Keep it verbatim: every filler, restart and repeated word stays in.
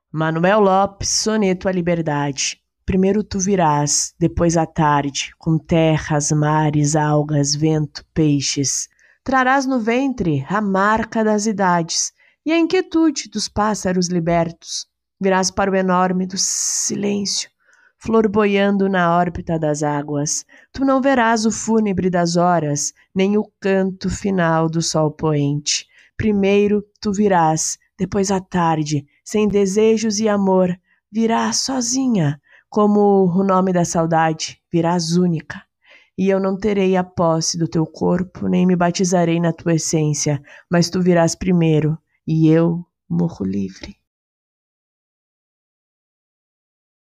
Manuel Lopes, soneto à liberdade. Primeiro tu virás, depois à tarde, com terras, mares, algas, vento, peixes. Trarás no ventre a marca das idades e a inquietude dos pássaros libertos. Virás para o enorme do silêncio, flor boiando na órbita das águas. Tu não verás o fúnebre das horas, nem o canto final do sol poente. Primeiro tu virás, depois à tarde, sem desejos e amor, virás sozinha, como o nome da saudade, virás única. E eu não terei a posse do teu corpo, nem me batizarei na tua essência, mas tu virás primeiro, e eu morro livre.